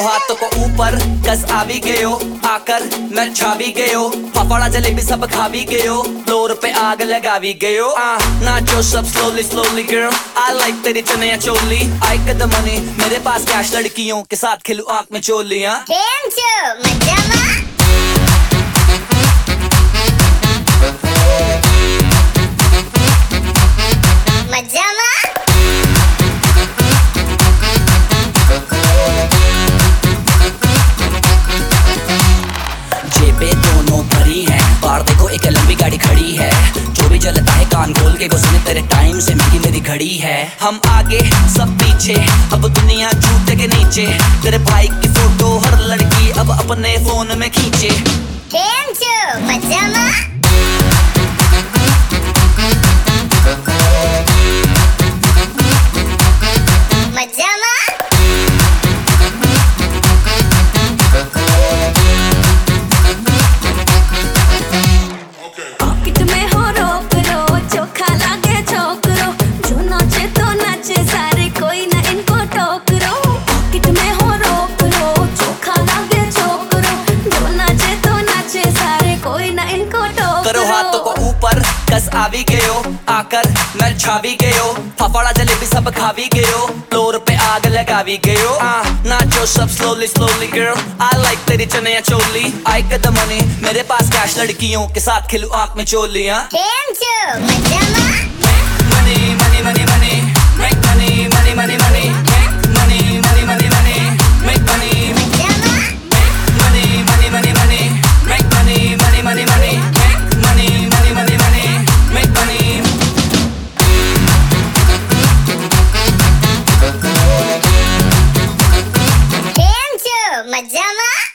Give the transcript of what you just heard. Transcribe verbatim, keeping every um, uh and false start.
हाथों को ऊपर कस आ भी गयो, आकर मैं छा भी गयो, फाफड़ा जलेबी सब खा भी गयो, फ्लोर पे आग लगा भी गयो। आ नाचो सब slowly slowly girl, I like तेरी चनिया चोली, आई गेट द मनी, मेरे पास कैश, लड़कियों के साथ खेलूं आंख में चोलियां। दोनों भरी है, बाहर देखो एक लंबी गाड़ी खड़ी है, जो भी चलता है कान खोल के सुने, तेरे टाइम से मेरी मेरी घड़ी है। हम आगे सब पीछे, अब दुनिया जूते के नीचे, तेरे भाई की फोटो हर लड़की अब अपने फोन में खींचे। करो हाथों को ऊपर कस आ भी गयो, आकर मैं छा भी गयो, फाफड़ा जलेबी सब खा भी गयो, फ्लोर पे आग लगा भी गयो। आ नाचो सब slowly slowly girl, I like तेरी चनिया चोली, आई गेट द मनी, मेरे पास कैश, लड़कियों के साथ खेलूं आंख में चोलियां। Money money money money make money money money money make money money money money make money money money money money make money money money money money, money, money, money, make money. Dance, Majama.